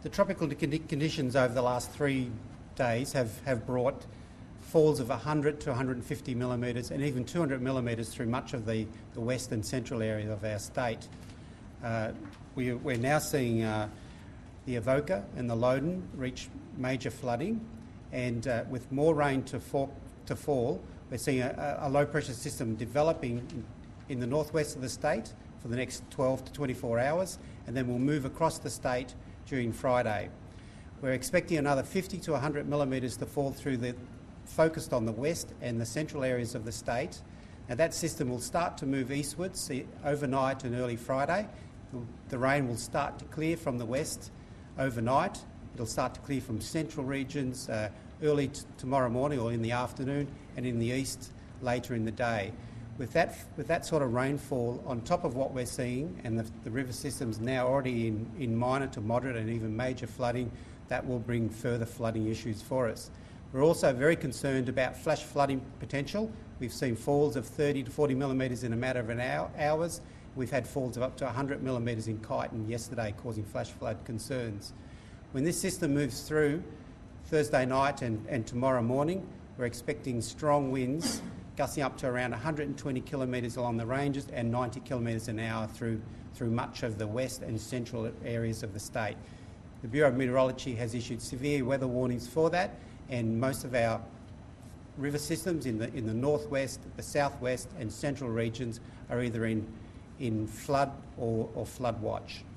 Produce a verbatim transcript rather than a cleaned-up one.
the tropical conditions over the last three days have, have brought falls of one hundred to one hundred fifty millimetres and even two hundred millimetres through much of the, the west and central area of our state. Uh, we, we're now seeing uh, the Avoca and the Loddon reach major flooding, and uh, with more rain to, for, to fall, we're seeing a, a low-pressure system developing in, in the northwest of the state for the next twelve to twenty-four hours, and then we'll move across the state during Friday. We're expecting another fifty to one hundred millimetres to fall through the focused on the west and the central areas of the state. Now that system will start to move eastwards overnight and early Friday. The rain will start to clear from the west overnight. It'll start to clear from central regions uh, early t- tomorrow morning or in the afternoon, and in the east later in the day. With that, with that sort of rainfall on top of what we're seeing, and the, the river system's now already in, in minor to moderate and even major flooding, that will bring further flooding issues for us. We're also very concerned about flash flooding potential. We've seen falls of thirty to forty millimetres in a matter of an hour, hours. We've had falls of up to one hundred millimetres in Kyneton yesterday, causing flash flood concerns. When this system moves through Thursday night and, and tomorrow morning, we're expecting strong winds gusting up to around one hundred twenty kilometres along the ranges and ninety kilometres an hour through, through much of the west and central areas of the state. The Bureau of Meteorology has issued severe weather warnings for that, and most of our river systems in the in the northwest, the southwest and central regions are either in, in flood or, or flood watch.